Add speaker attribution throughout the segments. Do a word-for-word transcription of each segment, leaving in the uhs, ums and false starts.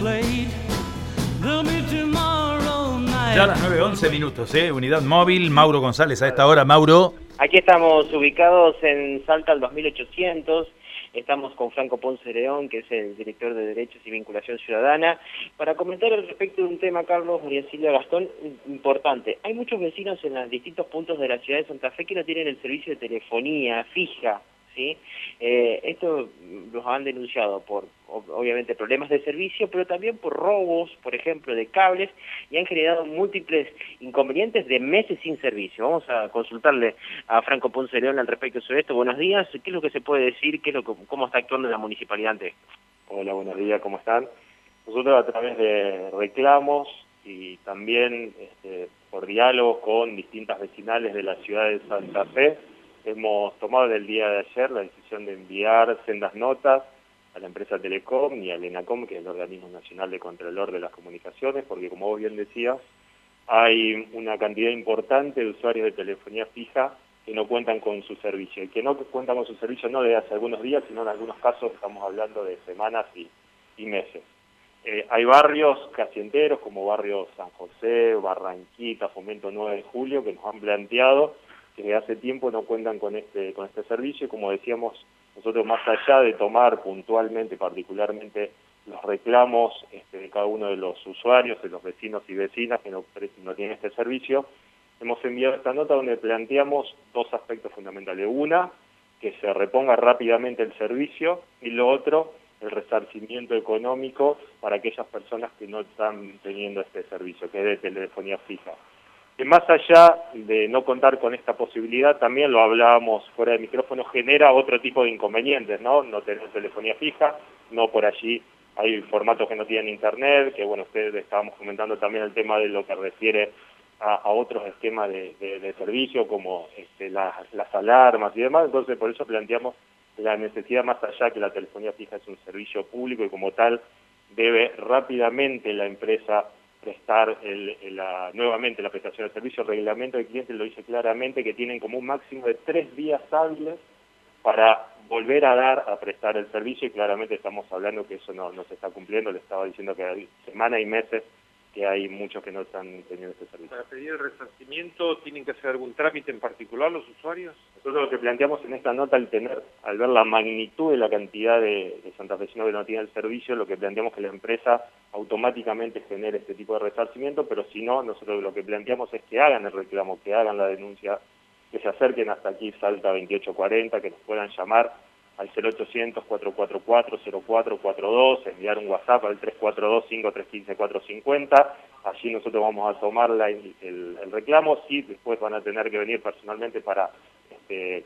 Speaker 1: Ya a las nueve once minutos, ¿eh? Unidad móvil, Mauro González a esta hora. Mauro.
Speaker 2: Aquí estamos ubicados en Salta al dos mil ochocientos. Estamos con Franco Ponce León, que es el director de Derechos y Vinculación Ciudadana, para comentar al respecto de un tema, Carlos, María Silvia, Gastón, importante. Hay muchos vecinos en los distintos puntos de la ciudad de Santa Fe que no tienen el servicio de telefonía fija, ¿sí? Eh, esto los han denunciado por, obviamente, problemas de servicio, pero también por robos, por ejemplo, de cables, y han generado múltiples inconvenientes de meses sin servicio. Vamos a consultarle a Franco Ponce León al respecto sobre esto. Buenos días, ¿qué es lo que se puede decir? ¿Qué es lo que, cómo está actuando la municipalidad ante esto?
Speaker 3: Hola, buenos días, ¿cómo están? Nosotros a través de reclamos y también este, por diálogo con distintas vecinales de la ciudad de Santa Fe, hemos tomado en el día de ayer la decisión de enviar sendas notas a la empresa Telecom y al ENACOM, que es el Organismo Nacional de Contralor de las Comunicaciones, porque como vos bien decías, hay una cantidad importante de usuarios de telefonía fija que no cuentan con su servicio, y que no cuentan con su servicio no de hace algunos días, sino en algunos casos estamos hablando de semanas y, y meses. Eh, hay barrios casi enteros, como barrio San José, Barranquita, Fomento nueve de julio, que nos han planteado que desde hace tiempo no cuentan con este con este servicio, y como decíamos, nosotros más allá de tomar puntualmente, particularmente, los reclamos este, de cada uno de los usuarios, de los vecinos y vecinas que no, no tienen este servicio, hemos enviado esta nota donde planteamos dos aspectos fundamentales. Una, que se reponga rápidamente el servicio, y lo otro, el resarcimiento económico para aquellas personas que no están teniendo este servicio, que es de telefonía fija. Que más allá de no contar con esta posibilidad, también lo hablábamos fuera de micrófono, genera otro tipo de inconvenientes, ¿no? No tener telefonía fija, no por allí hay formatos que no tienen internet, que bueno, ustedes estábamos comentando también el tema de lo que refiere a, a otros esquemas de, de, de servicio, como este, las, las alarmas y demás. Entonces por eso planteamos la necesidad, más allá que la telefonía fija es un servicio público y como tal debe rápidamente la empresa prestar el, la, nuevamente la prestación del servicio. El reglamento del cliente lo dice claramente, que tienen como un máximo de tres días hábiles para volver a dar, a prestar el servicio, y claramente estamos hablando que eso no, no se está cumpliendo. Le estaba diciendo que hay semanas y meses que hay muchos que no están teniendo este servicio.
Speaker 4: ¿Para pedir el resarcimiento tienen que hacer algún trámite en particular los usuarios?
Speaker 3: Nosotros lo que planteamos en esta nota, al tener, al ver la magnitud de la cantidad de, de santafesinos que no tienen el servicio, lo que planteamos es que la empresa automáticamente genere este tipo de resarcimiento, pero si no, nosotros lo que planteamos es que hagan el reclamo, que hagan la denuncia, que se acerquen hasta aquí, Salta veintiocho cuarenta, que nos puedan llamar al cero ochocientos, cuatro cuatro cuatro, cero cuatro cuatro dos, enviar un WhatsApp al tres cuatro dos, cinco tres uno cinco, cuatro cinco cero. Allí nosotros vamos a tomar la, el, el reclamo. Sí, después van a tener que venir personalmente para este,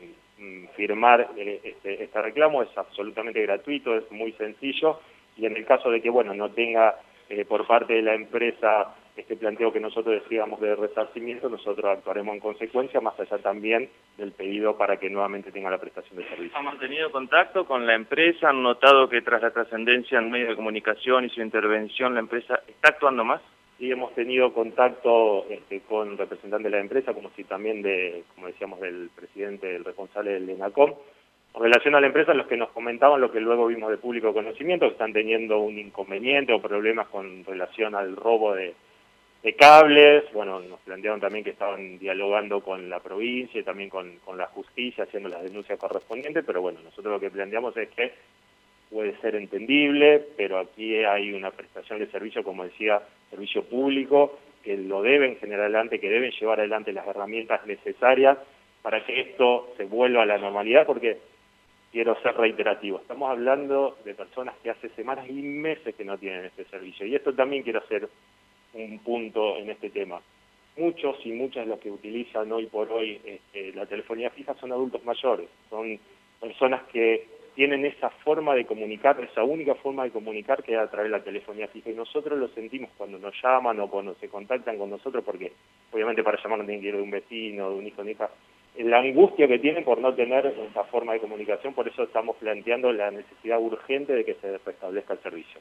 Speaker 3: firmar este, este reclamo. Es absolutamente gratuito, es muy sencillo, y en el caso de que bueno no tenga eh, por parte de la empresa este planteo que nosotros decíamos de resarcimiento, nosotros actuaremos en consecuencia, más allá también del pedido para que nuevamente tenga la prestación de servicio.
Speaker 4: ¿Han mantenido contacto con la empresa? ¿Han notado que tras la trascendencia en medios de comunicación y su intervención la empresa está actuando más?
Speaker 3: Sí, hemos tenido contacto este, con representantes de la empresa, como si también de, como decíamos, del presidente, el responsable del ENACOM. En relación a la empresa, los que nos comentaban lo que luego vimos de público conocimiento, que están teniendo un inconveniente o problemas con relación al robo de de cables. Bueno, nos plantearon también que estaban dialogando con la provincia y también con, con la justicia, haciendo las denuncias correspondientes, pero bueno, nosotros lo que planteamos es que puede ser entendible, pero aquí hay una prestación de servicio, como decía, servicio público, que lo deben generar adelante, que deben llevar adelante las herramientas necesarias para que esto se vuelva a la normalidad, porque quiero ser reiterativo, estamos hablando de personas que hace semanas y meses que no tienen este servicio, y esto también quiero hacer un punto en este tema. Muchos y muchas de los que utilizan hoy por hoy este, la telefonía fija son adultos mayores, son personas que tienen esa forma de comunicar, esa única forma de comunicar que es a través de la telefonía fija, y nosotros lo sentimos cuando nos llaman o cuando se contactan con nosotros, porque obviamente para llamar no tienen que ir de un vecino, de un hijo, de una hija, la angustia que tienen por no tener esa forma de comunicación. Por eso estamos planteando la necesidad urgente de que se restablezca el servicio.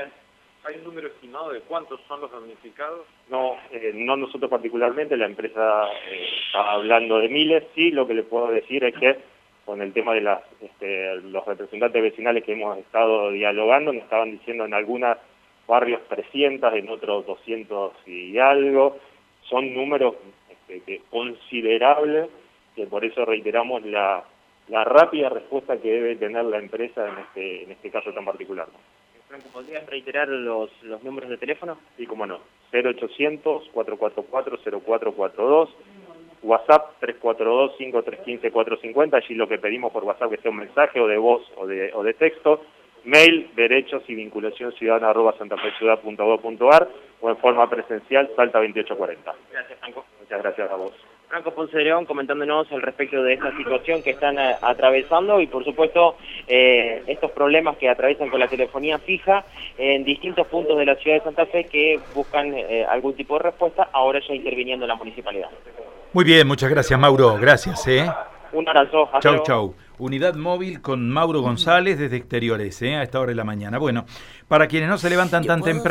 Speaker 4: ¿Hay un número estimado de cuántos son los damnificados?
Speaker 3: No, eh, no nosotros particularmente, la empresa eh, está hablando de miles. Sí, lo que les puedo decir es que con el tema de las, este, los representantes vecinales que hemos estado dialogando, nos estaban diciendo en algunas barrios trescientos, en otros doscientos y algo. Son números este, que considerables, que por eso reiteramos la, la rápida respuesta que debe tener la empresa en este, en este caso tan particular, ¿no?
Speaker 2: Franco, ¿podrías reiterar los, los números de teléfono?
Speaker 3: Sí, cómo no. cero ochocientos, cuatro cuatro cuatro, cero cuatro cuatro dos, WhatsApp tres cuatro dos, cinco tres uno cinco, cuatro cinco cero, allí lo que pedimos por WhatsApp que sea un mensaje o de voz o de, o de texto. Mail, derechos y vinculación ciudadana arroba santafeciudad punto gov punto ar o en forma presencial, Salta veintiocho cuarenta.
Speaker 2: Gracias, Franco.
Speaker 3: Muchas gracias a vos.
Speaker 2: Franco Ponce de León comentándonos al respecto de esta situación que están a, atravesando y por supuesto eh, estos problemas que atraviesan con la telefonía fija en distintos puntos de la ciudad de Santa Fe que buscan eh, algún tipo de respuesta, ahora ya interviniendo la municipalidad.
Speaker 1: Muy bien, muchas gracias, Mauro. Gracias, ¿eh?
Speaker 2: Un abrazo. Hasta
Speaker 1: Chau,
Speaker 2: luego.
Speaker 1: chau. Unidad móvil con Mauro González desde Exteriores, ¿eh? A esta hora de la mañana. Bueno, para quienes no se levantan tan temprano.